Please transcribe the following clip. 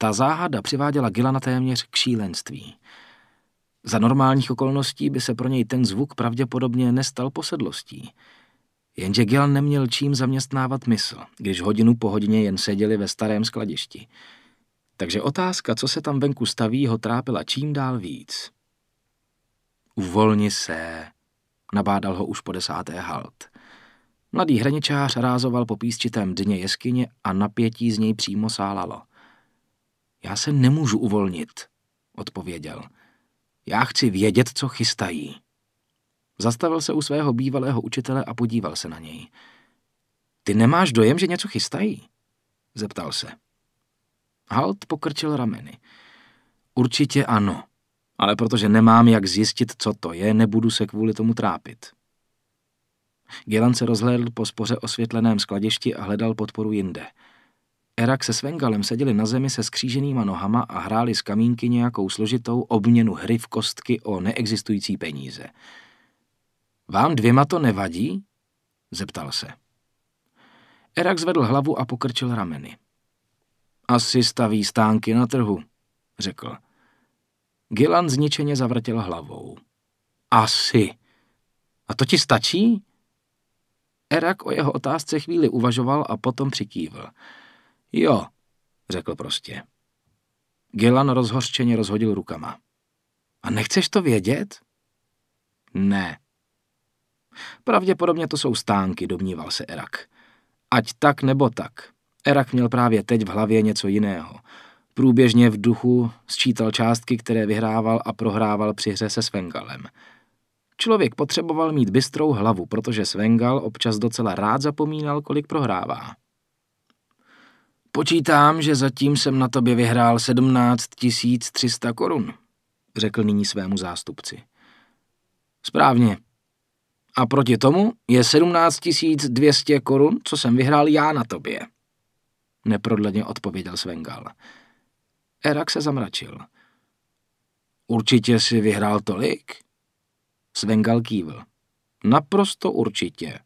Ta záhada přiváděla Gillana téměř k šílenství. Za normálních okolností by se pro něj ten zvuk pravděpodobně nestal posedlostí. Jenže Gillan neměl čím zaměstnávat mysl, když hodinu po hodině jen seděli ve starém skladišti. Takže otázka, co se tam venku staví, ho trápila čím dál víc. Uvolni se, nabádal ho už po 10. halt. Mladý hraničář rázoval po písčitém dně jeskyně a napětí z něj přímo sálalo. Já se nemůžu uvolnit, odpověděl. Já chci vědět, co chystají. Zastavil se u svého bývalého učitele a podíval se na něj. Ty nemáš dojem, že něco chystají? Zeptal se. Halt pokrčil rameny. Určitě ano, ale protože nemám jak zjistit, co to je, nebudu se kvůli tomu trápit. Gillan se rozhlédl po spoře osvětleném skladišti a hledal podporu jinde. Erak se Svengalem seděli na zemi se skříženýma nohama a hráli z kamínky nějakou složitou obměnu hry v kostky o neexistující peníze. Vám dvěma to nevadí? Zeptal se. Erak zvedl hlavu a pokrčil rameny. Asi staví stánky na trhu, řekl. Gillan zničeně zavrtěl hlavou. Asi. A to ti stačí? Erak o jeho otázce chvíli uvažoval a potom přikývl. Jo, řekl prostě. Gillan rozhořčeně rozhodil rukama. A nechceš to vědět? Ne. Pravděpodobně to jsou stánky, domníval se Erak. Ať tak nebo tak. Erak měl právě teď v hlavě něco jiného. Průběžně v duchu sčítal částky, které vyhrával a prohrával při hře se Svengalem. Člověk potřeboval mít bystrou hlavu, protože Svengal občas docela rád zapomínal, kolik prohrává. Počítám, že zatím jsem na tobě vyhrál 17 300 korun, řekl nyní svému zástupci. Správně. A proti tomu je 17 200 korun, co jsem vyhrál já na tobě, neprodleně odpověděl Svengal. Erak se zamračil. Určitě si vyhrál tolik? Svengal kývl. Naprosto určitě.